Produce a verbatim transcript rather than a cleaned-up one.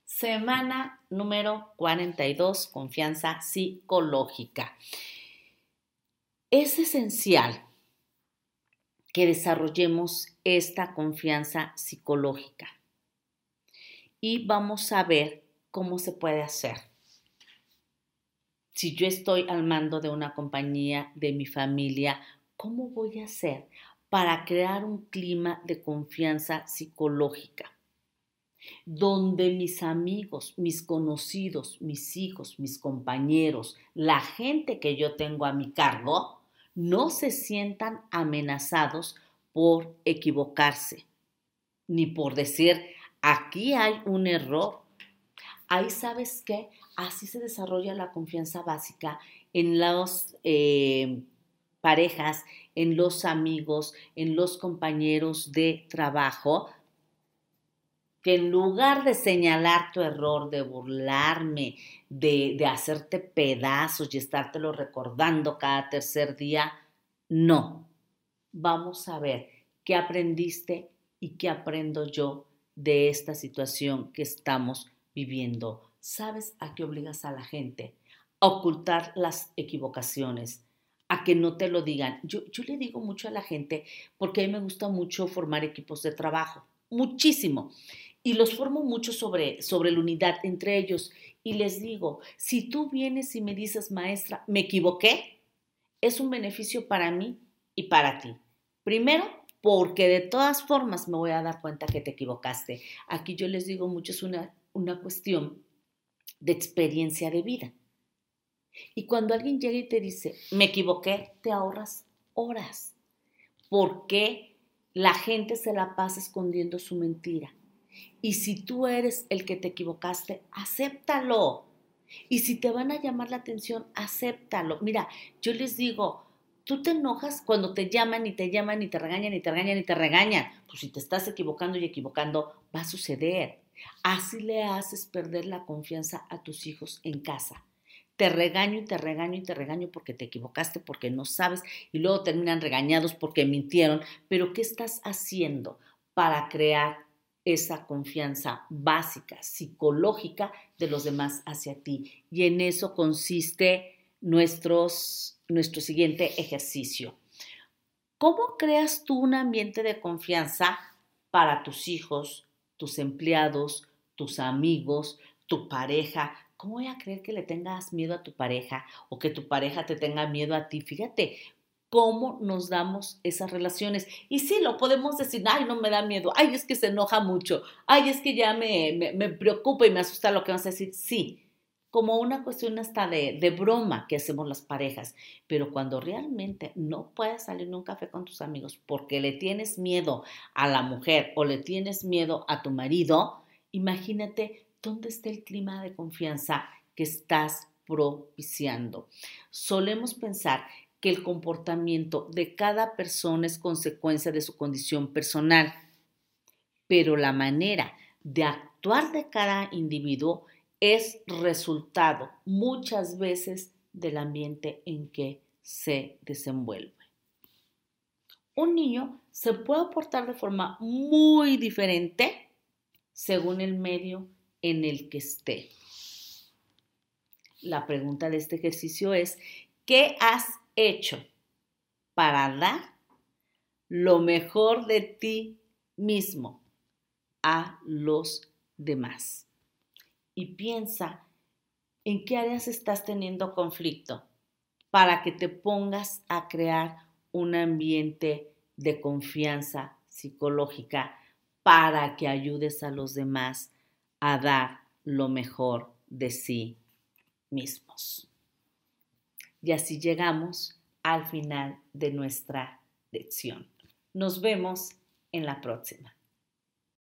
Semana número cuarenta y dos, confianza psicológica. Es esencial que desarrollemos esta confianza psicológica y vamos a ver cómo se puede hacer. Si yo estoy al mando de una compañía, de mi familia, ¿cómo voy a hacer para crear un clima de confianza psicológica? Donde mis amigos, mis conocidos, mis hijos, mis compañeros, la gente que yo tengo a mi cargo, no se sientan amenazados por equivocarse, ni por decir, aquí hay un error. Ahí, ¿sabes qué? Así se desarrolla la confianza básica en las eh, parejas, en los amigos, en los compañeros de trabajo, que en lugar de señalar tu error, de burlarme, de, de hacerte pedazos y estártelo recordando cada tercer día, no. Vamos a ver qué aprendiste y qué aprendo yo de esta situación que estamos viviendo. ¿Sabes a qué obligas a la gente? A ocultar las equivocaciones, a que no te lo digan. Yo, yo le digo mucho a la gente porque a mí me gusta mucho formar equipos de trabajo, muchísimo. Y los formo mucho sobre, sobre la unidad entre ellos. Y les digo, si tú vienes y me dices, maestra, me equivoqué, es un beneficio para mí y para ti. Primero, porque de todas formas me voy a dar cuenta que te equivocaste. Aquí yo les digo mucho, es una, una cuestión de experiencia de vida. Y cuando alguien llega y te dice, me equivoqué, te ahorras horas. Porque la gente se la pasa escondiendo su mentira. Y si tú eres el que te equivocaste, acéptalo. Y si te van a llamar la atención, acéptalo. Mira, yo les digo, tú te enojas cuando te llaman y te llaman y te regañan y te regañan y te regañan. Pues si te estás equivocando y equivocando, va a suceder. Así le haces perder la confianza a tus hijos en casa. Te regaño y te regaño y te regaño porque te equivocaste, porque no sabes, y luego terminan regañados porque mintieron. Pero ¿qué estás haciendo para crear esa confianza básica, psicológica de los demás hacia ti? Y en eso consiste nuestros, nuestro siguiente ejercicio. ¿Cómo creas tú un ambiente de confianza para tus hijos, tus empleados, tus amigos, tu pareja? ¿Cómo voy a creer que le tengas miedo a tu pareja o que tu pareja te tenga miedo a ti? Fíjate cómo nos damos esas relaciones. Y sí, lo podemos decir, ay, no me da miedo, ay, es que se enoja mucho, ay, es que ya me, me, me preocupa y me asusta lo que vas a decir. Sí, como una cuestión hasta de, de broma que hacemos las parejas. Pero cuando realmente no puedes salir en un café con tus amigos porque le tienes miedo a la mujer o le tienes miedo a tu marido, imagínate dónde está el clima de confianza que estás propiciando. Solemos pensar que el comportamiento de cada persona es consecuencia de su condición personal, pero la manera de actuar de cada individuo es resultado muchas veces del ambiente en que se desenvuelve. Un niño se puede portar de forma muy diferente según el medio en el que esté. La pregunta de este ejercicio es, ¿qué has hecho para dar lo mejor de ti mismo a los demás? Y piensa en qué áreas estás teniendo conflicto para que te pongas a crear un ambiente de confianza psicológica para que ayudes a los demás a dar lo mejor de sí mismos. Y así llegamos al final de nuestra lección. Nos vemos en la próxima.